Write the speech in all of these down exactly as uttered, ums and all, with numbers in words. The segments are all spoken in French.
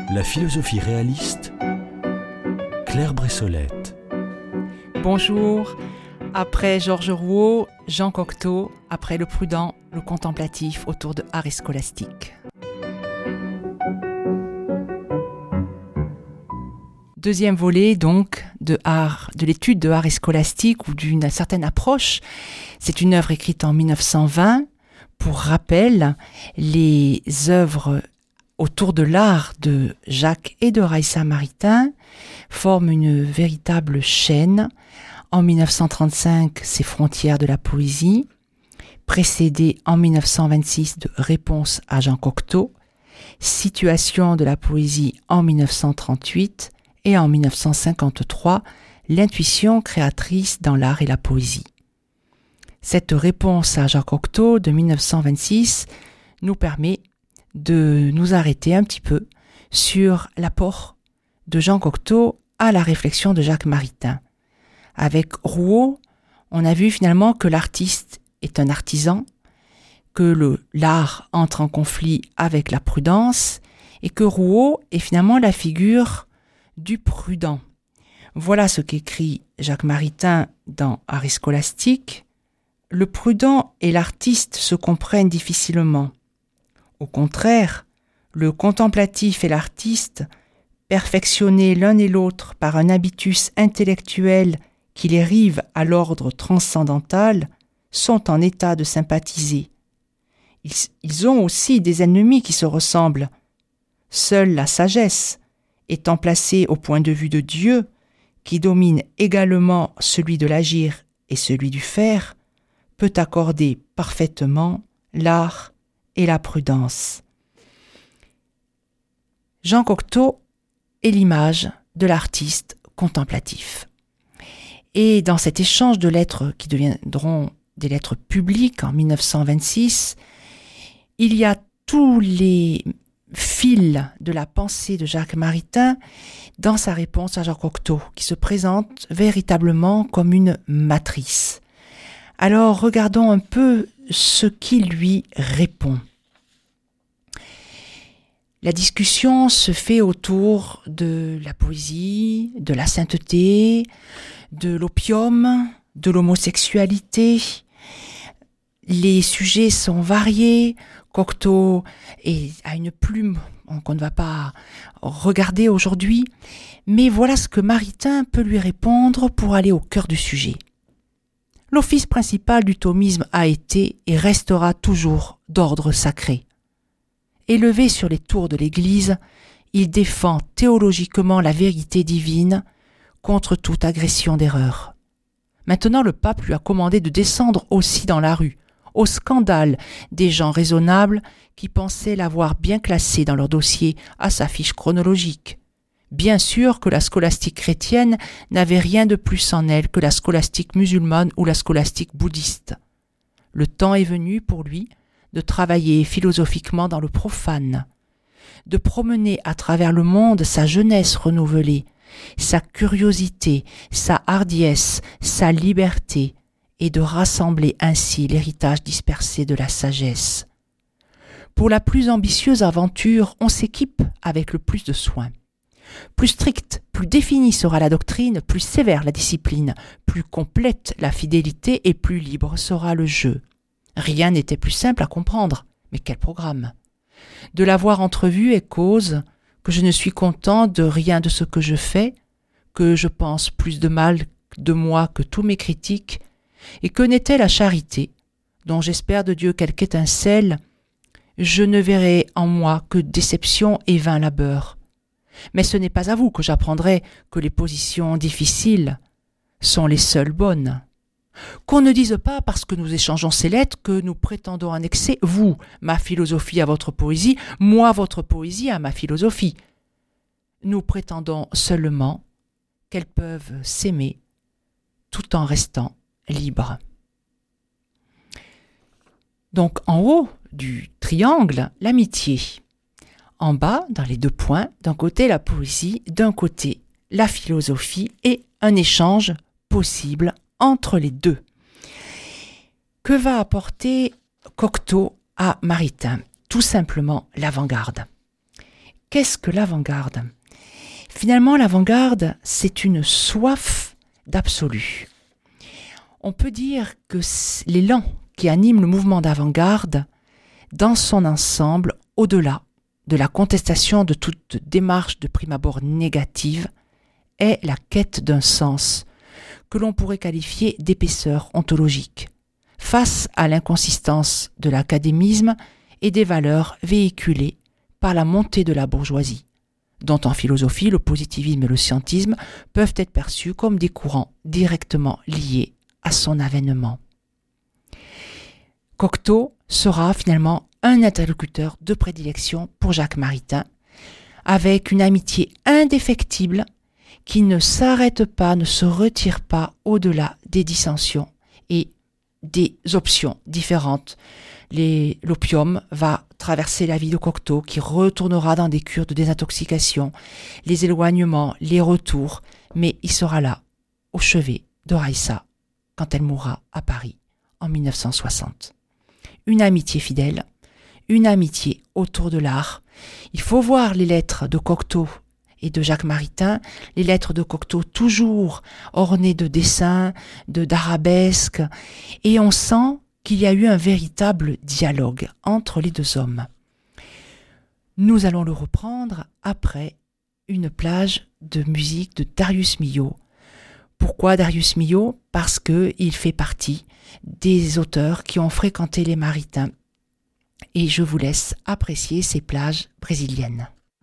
La philosophie réaliste, Claire Bressolette. Bonjour. Après Georges Rouault, Jean Cocteau, après le prudent, le contemplatif autour de art et scolastique. Deuxième volet donc de art, de l'étude de art et scolastique ou d'une certaine approche. C'est une œuvre écrite en mille neuf cent vingt. Pour rappel, les œuvres autour de l'art de Jacques et de Raissa Maritain forment une véritable chaîne. En mille neuf cent trente-cinq, c'est Frontières de la poésie, précédé en mille neuf cent vingt-six de Réponse à Jean Cocteau, Situation de la poésie en mille neuf cent trente-huit et en mille neuf cent cinquante-trois, L'intuition créatrice dans l'art et la poésie. Cette Réponse à Jean Cocteau de mille neuf cent vingt-six nous permet de nous arrêter un petit peu sur l'apport de Jean Cocteau à la réflexion de Jacques Maritain. Avec Rouault, on a vu finalement que l'artiste est un artisan, que le, l'art entre en conflit avec la prudence et que Rouault est finalement la figure du prudent. Voilà ce qu'écrit Jacques Maritain dans Art et scolastique. Le prudent et l'artiste se comprennent difficilement. Au contraire, le contemplatif et l'artiste, perfectionnés l'un et l'autre par un habitus intellectuel qui les rive à l'ordre transcendantal, sont en état de sympathiser. Ils, ils ont aussi des ennemis qui se ressemblent. Seule la sagesse, étant placée au point de vue de Dieu, qui domine également celui de l'agir et celui du faire, peut accorder parfaitement l'art et la prudence. Jean Cocteau est l'image de l'artiste contemplatif. Et dans cet échange de lettres qui deviendront des lettres publiques en mille neuf cent vingt-six, il y a tous les fils de la pensée de Jacques Maritain dans sa réponse à Jean Cocteau, qui se présente véritablement comme une matrice. Alors regardons un peu ce qui lui répond. La discussion se fait autour de la poésie, de la sainteté, de l'opium, de l'homosexualité. Les sujets sont variés. Cocteau est, a une plume qu'on ne va pas regarder aujourd'hui. Mais voilà ce que Maritain peut lui répondre pour aller au cœur du sujet. L'office principal du thomisme a été et restera toujours d'ordre sacré. Élevé sur les tours de l'Église, il défend théologiquement la vérité divine contre toute agression d'erreur. Maintenant, le pape lui a commandé de descendre aussi dans la rue, au scandale des gens raisonnables qui pensaient l'avoir bien classé dans leur dossier à sa fiche chronologique. Bien sûr que la scolastique chrétienne n'avait rien de plus en elle que la scolastique musulmane ou la scolastique bouddhiste. Le temps est venu pour lui de travailler philosophiquement dans le profane, de promener à travers le monde sa jeunesse renouvelée, sa curiosité, sa hardiesse, sa liberté, et de rassembler ainsi l'héritage dispersé de la sagesse. Pour la plus ambitieuse aventure, on s'équipe avec le plus de soin. Plus stricte, plus définie sera la doctrine, plus sévère la discipline, plus complète la fidélité et plus libre sera le jeu. Rien n'était plus simple à comprendre, mais quel programme! De l'avoir entrevu est cause que je ne suis content de rien de ce que je fais, que je pense plus de mal de moi que tous mes critiques, et que n'était la charité, dont j'espère de Dieu quelque étincelle, je ne verrai en moi que déception et vain labeur. Mais ce n'est pas à vous que j'apprendrai que les positions difficiles sont les seules bonnes. Qu'on ne dise pas, parce que nous échangeons ces lettres, que nous prétendons annexer, vous, ma philosophie à votre poésie, moi, votre poésie à ma philosophie. Nous prétendons seulement qu'elles peuvent s'aimer tout en restant libres. Donc en haut du triangle, l'amitié. En bas, dans les deux points, d'un côté la poésie, d'un côté la philosophie et un échange possible entre les deux. Que va apporter Cocteau à Maritain? Tout simplement l'avant-garde. Qu'est-ce que l'avant-garde ? Finalement, l'avant-garde, c'est une soif d'absolu. On peut dire que l'élan qui anime le mouvement d'avant-garde, dans son ensemble, au-delà de la contestation de toute démarche de prime abord négative, est la quête d'un sens que l'on pourrait qualifier d'épaisseur ontologique, face à l'inconsistance de l'académisme et des valeurs véhiculées par la montée de la bourgeoisie, dont en philosophie le positivisme et le scientisme peuvent être perçus comme des courants directement liés à son avènement. Cocteau sera finalement un interlocuteur de prédilection pour Jacques Maritain, avec une amitié indéfectible qui ne s'arrête pas, ne se retire pas au-delà des dissensions et des options différentes. Les, l'opium va traverser la vie de Cocteau, qui retournera dans des cures de désintoxication, les éloignements, les retours, mais il sera là, au chevet de Raïssa, quand elle mourra à Paris en mille neuf cent soixante. Une amitié fidèle, une amitié autour de l'art. Il faut voir les lettres de Cocteau et de Jacques Maritain, les lettres de Cocteau toujours ornées de dessins, de d'arabesques, et on sent qu'il y a eu un véritable dialogue entre les deux hommes. Nous allons le reprendre après une plage de musique de Darius Milhaud. Pourquoi Darius Milhaud ? Parce qu'il fait partie des auteurs qui ont fréquenté les Maritains. Et je vous laisse apprécier ces plages brésiliennes.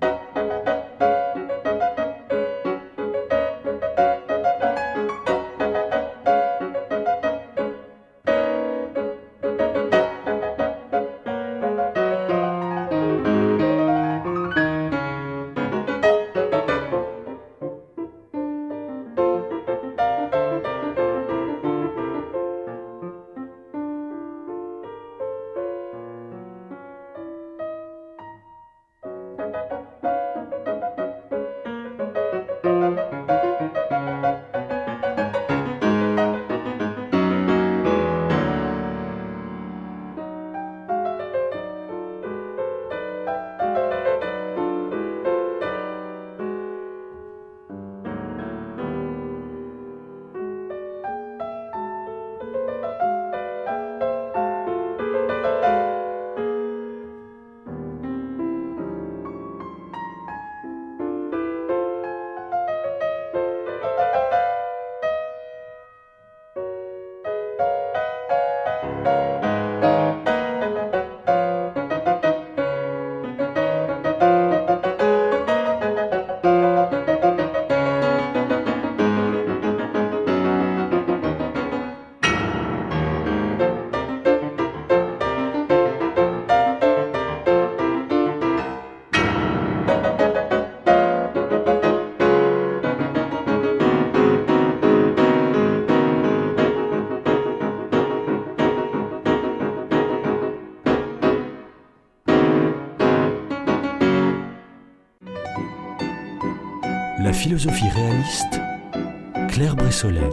La philosophie réaliste, Claire Bressolette.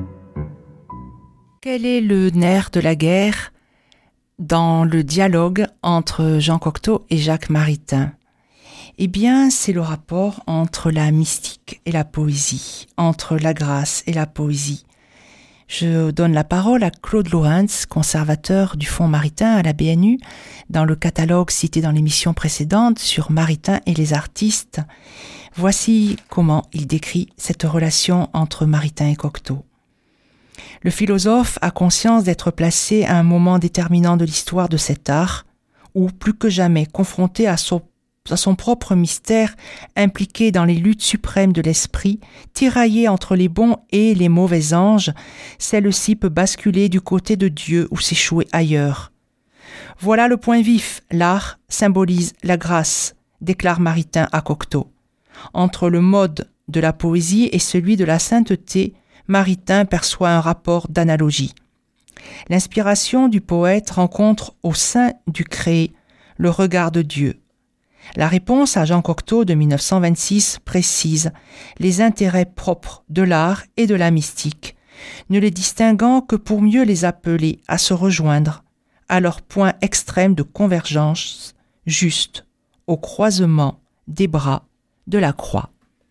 Quel est le nerf de la guerre dans le dialogue entre Jean Cocteau et Jacques Maritain ? Eh bien, c'est le rapport entre la mystique et la poésie, entre la grâce et la poésie. Je donne la parole à Claude Lorenz, conservateur du Fonds Maritain à la B N U, dans le catalogue cité dans l'émission précédente sur Maritain et les artistes. Voici comment il décrit cette relation entre Maritain et Cocteau. Le philosophe a conscience d'être placé à un moment déterminant de l'histoire de cet art, où, plus que jamais, confronté à son, à son propre mystère, impliqué dans les luttes suprêmes de l'esprit, tiraillé entre les bons et les mauvais anges, celle-ci peut basculer du côté de Dieu ou s'échouer ailleurs. Voilà le point vif, l'art symbolise la grâce, déclare Maritain à Cocteau. Entre le mode de la poésie et celui de la sainteté, Maritain perçoit un rapport d'analogie. L'inspiration du poète rencontre au sein du créé le regard de Dieu. La réponse à Jean Cocteau de mille neuf cent vingt-six précise les intérêts propres de l'art et de la mystique, ne les distinguant que pour mieux les appeler à se rejoindre à leur point extrême de convergence, juste au croisement des bras, de la croix.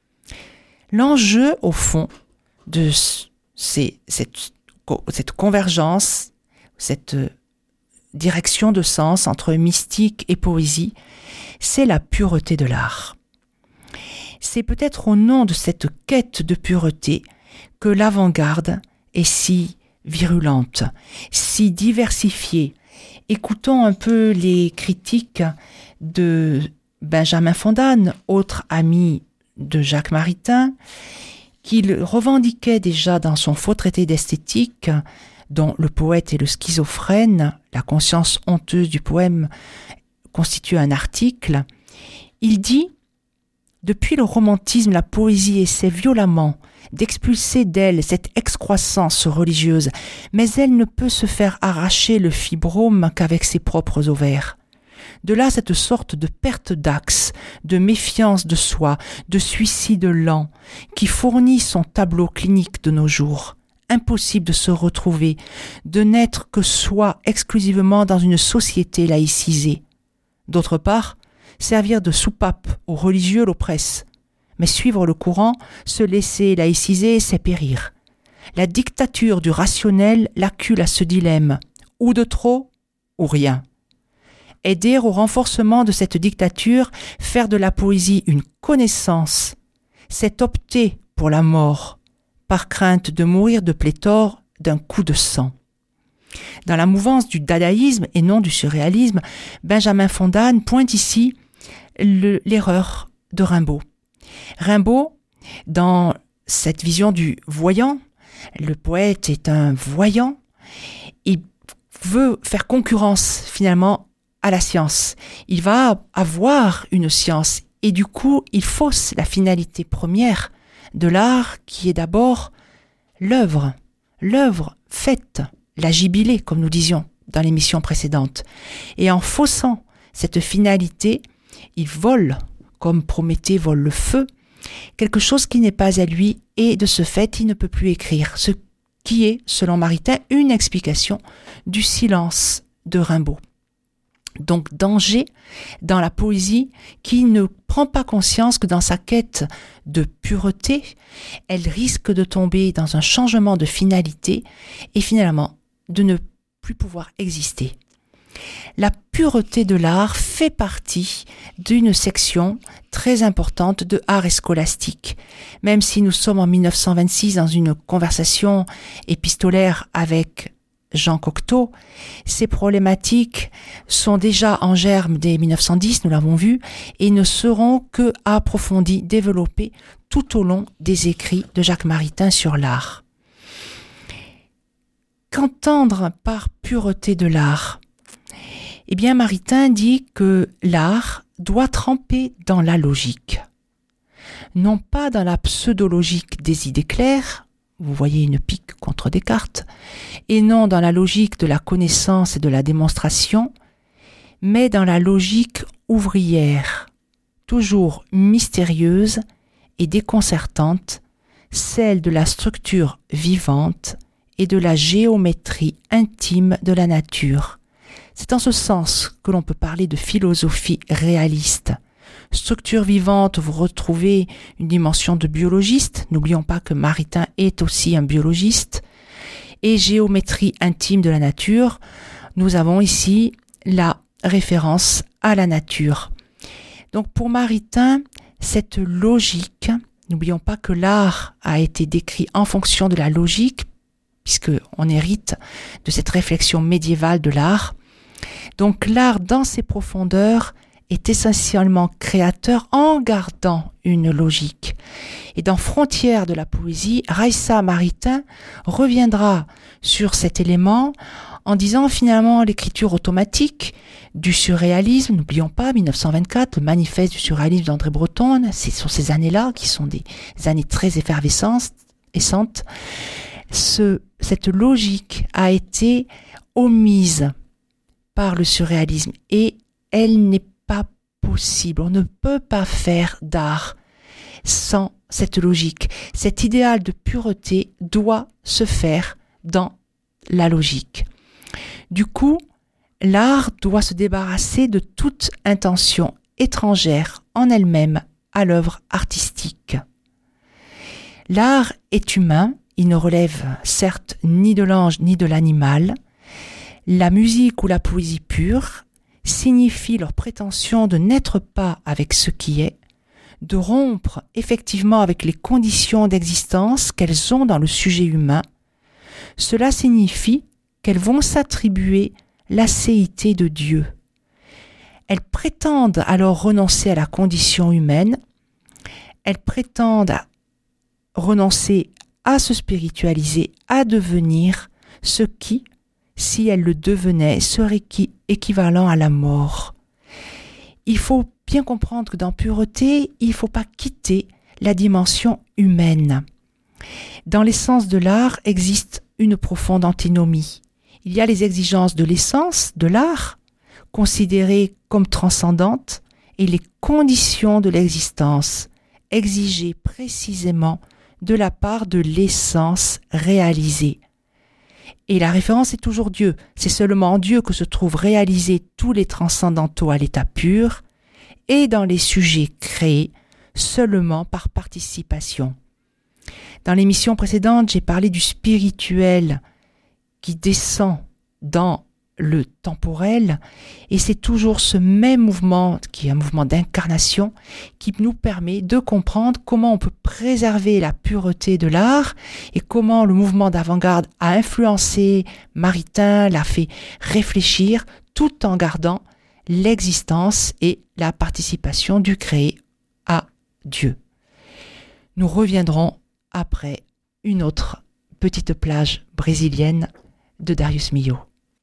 L'enjeu, au fond, de ces, cette, cette convergence, cette direction de sens entre mystique et poésie, c'est la pureté de l'art. C'est peut-être au nom de cette quête de pureté que l'avant-garde est si virulente, si diversifiée. Écoutons un peu les critiques de Benjamin Fondane, autre ami de Jacques Maritain, qu'il revendiquait déjà dans son faux traité d'esthétique, dont le poète et le schizophrène, la conscience honteuse du poème, constitue un article. Il dit « Depuis le romantisme, la poésie essaie violemment d'expulser d'elle cette excroissance religieuse, mais elle ne peut se faire arracher le fibrome qu'avec ses propres ovaires. De là cette sorte de perte d'axe, de méfiance de soi, de suicide lent, qui fournit son tableau clinique de nos jours. Impossible de se retrouver, de n'être que soi exclusivement dans une société laïcisée. D'autre part, servir de soupape aux religieux l'oppresse. Mais suivre le courant, se laisser laïciser, c'est périr. La dictature du rationnel l'accule à ce dilemme, ou de trop, ou rien. Aider au renforcement de cette dictature, faire de la poésie une connaissance, c'est opter pour la mort, par crainte de mourir de pléthore d'un coup de sang. Dans la mouvance du dadaïsme et non du surréalisme, Benjamin Fondane pointe ici le, l'erreur de Rimbaud. Rimbaud, dans cette vision du voyant, le poète est un voyant, il veut faire concurrence finalement à la science. Il va avoir une science et du coup, il fausse la finalité première de l'art qui est d'abord l'œuvre, l'œuvre faite, la gibilée, comme nous disions dans l'émission précédente. Et en faussant cette finalité, il vole, comme Prométhée vole le feu, quelque chose qui n'est pas à lui, et de ce fait, il ne peut plus écrire, ce qui est, selon Maritain, une explication du silence de Rimbaud. Donc danger dans la poésie qui ne prend pas conscience que dans sa quête de pureté, elle risque de tomber dans un changement de finalité et finalement de ne plus pouvoir exister. La pureté de l'art fait partie d'une section très importante de art et scolastique. Même si nous sommes en mille neuf cent vingt-six dans une conversation épistolaire avec Jean Cocteau, ces problématiques sont déjà en germe dès mille neuf cent dix, nous l'avons vu, et ne seront que approfondies, développées tout au long des écrits de Jacques Maritain sur l'art. Qu'entendre par pureté de l'art ? Eh bien, Maritain dit que l'art doit tremper dans la logique. Non pas dans la pseudologique des idées claires, vous voyez une pique contre Descartes, et non dans la logique de la connaissance et de la démonstration, mais dans la logique ouvrière, toujours mystérieuse et déconcertante, celle de la structure vivante et de la géométrie intime de la nature. C'est en ce sens que l'on peut parler de philosophie réaliste. Structure vivante, vous retrouvez une dimension de biologiste. N'oublions pas que Maritain est aussi un biologiste. Et géométrie intime de la nature, nous avons ici la référence à la nature. Donc pour Maritain, cette logique, n'oublions pas que l'art a été décrit en fonction de la logique, puisqu'on hérite de cette réflexion médiévale de l'art. Donc l'art dans ses profondeurs est essentiellement créateur en gardant une logique. Et dans Frontières de la poésie, Raissa Maritain reviendra sur cet élément en disant finalement l'écriture automatique du surréalisme, n'oublions pas mille neuf cent vingt-quatre, le manifeste du surréalisme d'André Breton, c'est sur ces années-là qui sont des années très effervescentes, ce, cette logique a été omise par le surréalisme et elle n'est pas possible. On ne peut pas faire d'art sans cette logique. Cet idéal de pureté doit se faire dans la logique. Du coup, l'art doit se débarrasser de toute intention étrangère en elle-même à l'œuvre artistique. L'art est humain, il ne relève certes ni de l'ange ni de l'animal. La musique ou la poésie pure signifie leur prétention de n'être pas avec ce qui est, de rompre effectivement avec les conditions d'existence qu'elles ont dans le sujet humain. Cela signifie qu'elles vont s'attribuer l'acéité de Dieu. Elles prétendent alors renoncer à la condition humaine, elles prétendent renoncer à se spiritualiser, à devenir ce qui, si elles le devenaient, serait qui, équivalent à la mort. Il faut bien comprendre que dans pureté, il ne faut pas quitter la dimension humaine. Dans l'essence de l'art existe une profonde antinomie. Il y a les exigences de l'essence de l'art, considérées comme transcendantes, et les conditions de l'existence, exigées précisément de la part de l'essence réalisée. Et la référence est toujours Dieu. C'est seulement en Dieu que se trouvent réalisés tous les transcendantaux à l'état pur, et dans les sujets créés seulement par participation. Dans l'émission précédente, j'ai parlé du spirituel qui descend dans le temporel, et c'est toujours ce même mouvement, qui est un mouvement d'incarnation, qui nous permet de comprendre comment on peut préserver la pureté de l'art, et comment le mouvement d'avant-garde a influencé Maritain, l'a fait réfléchir, tout en gardant l'existence et la participation du créé à Dieu. Nous reviendrons après une autre petite plage brésilienne de Darius Milhaud.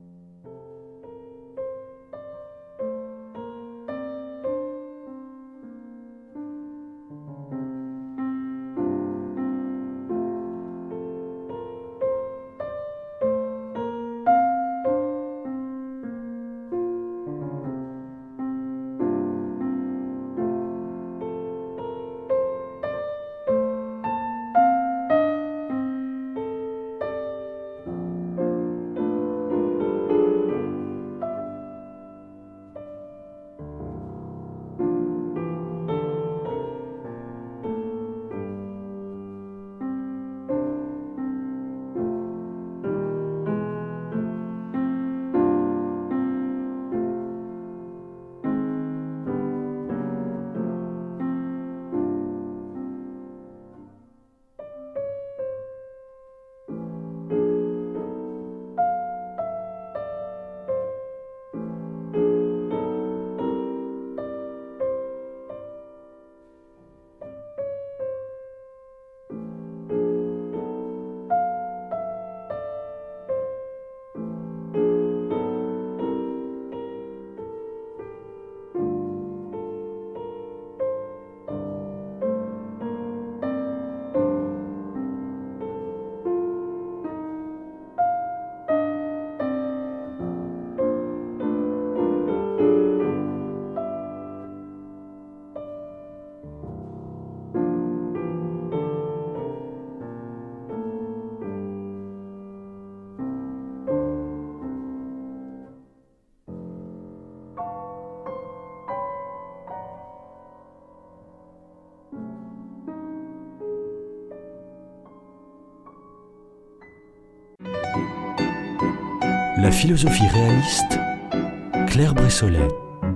La philosophie réaliste, Claire Bressolet.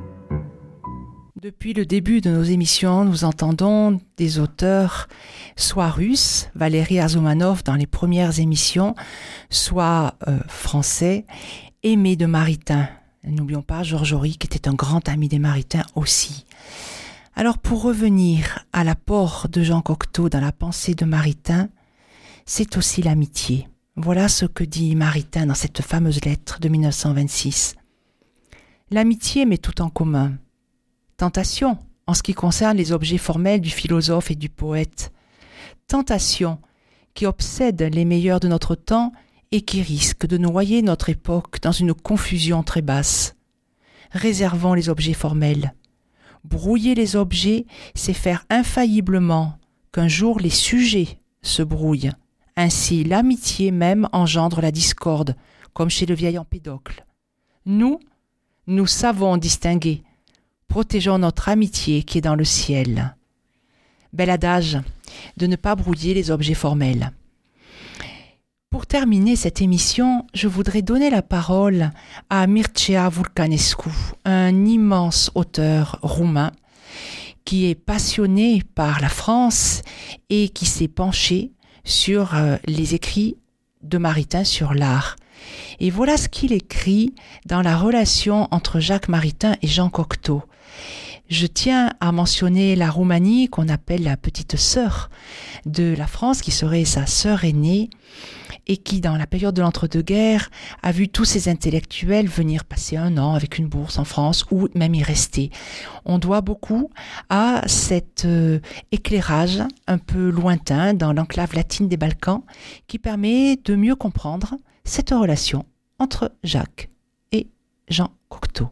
Depuis le début de nos émissions, nous entendons des auteurs soit russes, Valéry Arzoumanoff dans les premières émissions, soit euh, français, Aimé de Maritain. N'oublions pas Georges Horry, qui était un grand ami des Maritains aussi. Alors pour revenir à l'apport de Jean Cocteau dans la pensée de Maritain, c'est aussi l'amitié. Voilà ce que dit Maritain dans cette fameuse lettre de mille neuf cent vingt-six. L'amitié met tout en commun. Tentation en ce qui concerne les objets formels du philosophe et du poète. Tentation qui obsède les meilleurs de notre temps et qui risque de noyer notre époque dans une confusion très basse. Réservons les objets formels. Brouiller les objets, c'est faire infailliblement qu'un jour les sujets se brouillent. Ainsi, l'amitié même engendre la discorde, comme chez le vieil Empédocle. Nous, nous savons distinguer. protégeons notre amitié qui est dans le ciel. Bel adage de ne pas brouiller les objets formels. Pour terminer cette émission, je voudrais donner la parole à Mircea Vulcanescu, un immense auteur roumain qui est passionné par la France et qui s'est penché sur euh, les écrits de Maritain sur l'art. Et voilà ce qu'il écrit dans la relation entre Jacques Maritain et Jean Cocteau. Je tiens à mentionner la Roumanie qu'on appelle la petite sœur de la France, qui serait sa sœur aînée, et qui, dans la période de l'entre-deux-guerres, a vu tous ces intellectuels venir passer un an avec une bourse en France ou même y rester. On doit beaucoup à cet euh, éclairage un peu lointain dans l'enclave latine des Balkans qui permet de mieux comprendre cette relation entre Jacques et Jean Cocteau.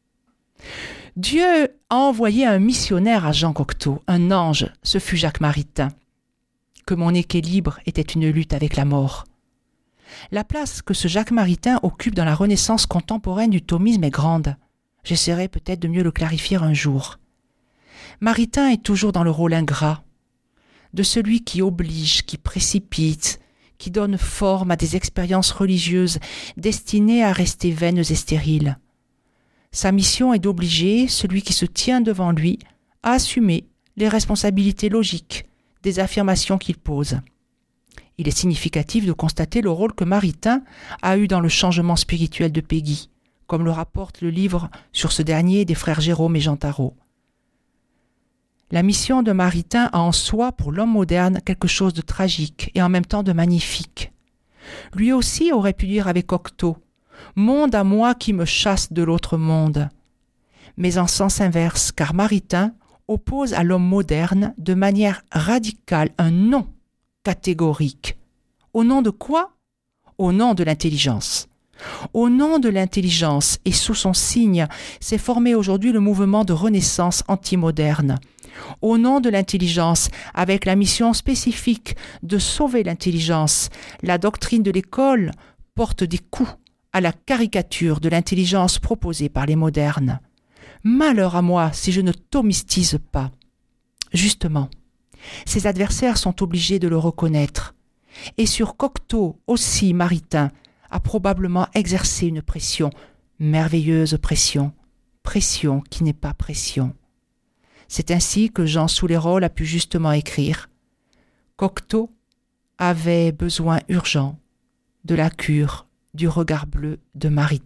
Dieu a envoyé un missionnaire à Jean Cocteau, un ange, ce fut Jacques Maritain. Que mon équilibre était une lutte avec la mort. La place que ce Jacques Maritain occupe dans la renaissance contemporaine du thomisme est grande. J'essaierai peut-être de mieux le clarifier un jour. Maritain est toujours dans le rôle ingrat, de celui qui oblige, qui précipite, qui donne forme à des expériences religieuses destinées à rester vaines et stériles. Sa mission est d'obliger celui qui se tient devant lui à assumer les responsabilités logiques des affirmations qu'il pose. Il est significatif de constater le rôle que Maritain a eu dans le changement spirituel de Péguy, comme le rapporte le livre sur ce dernier des frères Jérôme et Jean Tarot. La mission de Maritain a en soi, pour l'homme moderne, quelque chose de tragique et en même temps de magnifique. Lui aussi aurait pu dire avec Cocteau « Monde à moi qui me chasse de l'autre monde », mais en sens inverse, car Maritain oppose à l'homme moderne de manière radicale un non catégorique. Au nom de quoi ? Au nom de l'intelligence. Au nom de l'intelligence et sous son signe s'est formé aujourd'hui le mouvement de renaissance antimoderne. Au nom de l'intelligence, avec la mission spécifique de sauver l'intelligence, la doctrine de l'école porte des coups à la caricature de l'intelligence proposée par les modernes. Malheur à moi si je ne thomistise pas. Justement, ses adversaires sont obligés de le reconnaître. Et sur Cocteau aussi, Maritain a probablement exercé une pression, merveilleuse pression, pression qui n'est pas pression. C'est ainsi que Jean Souleyrol a pu justement écrire « Cocteau avait besoin urgent de la cure du regard bleu de Maritain. »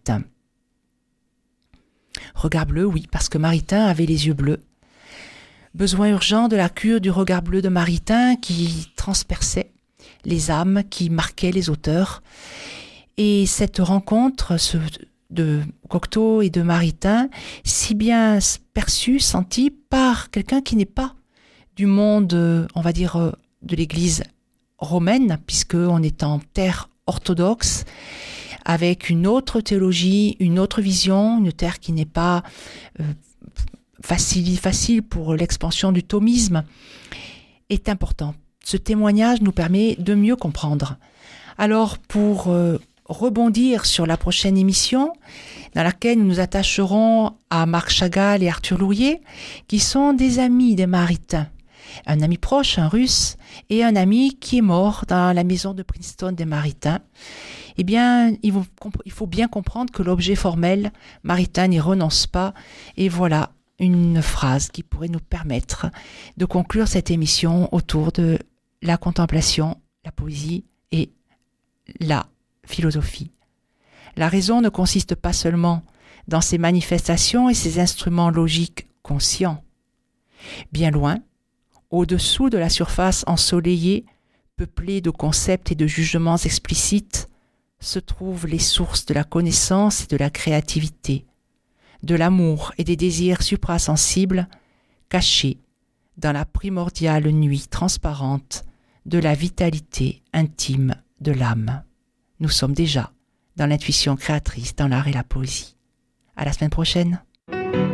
Regard bleu, oui, parce que Maritain avait les yeux bleus. Besoin urgent de la cure du regard bleu de Maritain qui transperçait les âmes, qui marquait les auteurs. Et cette rencontre ce, de Cocteau et de Maritain, si bien perçue, sentie par quelqu'un qui n'est pas du monde, on va dire, de l'Église romaine, puisqu'on est en terre orthodoxe, avec une autre théologie, une autre vision, une terre qui n'est pas euh, facile, facile pour l'expansion du thomisme, est important. Ce témoignage nous permet de mieux comprendre. Alors, pour euh, rebondir sur la prochaine émission, dans laquelle nous nous attacherons à Marc Chagall et Arthur Lourier, qui sont des amis des Maritains. Un ami proche, un Russe, et un ami qui est mort dans la maison de Princeton des Maritains. Eh bien, il faut bien comprendre que l'objet formel, Maritain n'y renonce pas. Et voilà une phrase qui pourrait nous permettre de conclure cette émission autour de la contemplation, la poésie et la philosophie. La raison ne consiste pas seulement dans ses manifestations et ses instruments logiques conscients. Bien loin, au-dessous de la surface ensoleillée, peuplée de concepts et de jugements explicites, se trouvent les sources de la connaissance et de la créativité, de l'amour et des désirs suprasensibles cachés dans la primordiale nuit transparente de la vitalité intime de l'âme. Nous sommes déjà dans l'intuition créatrice dans l'art et la poésie. À la semaine prochaine.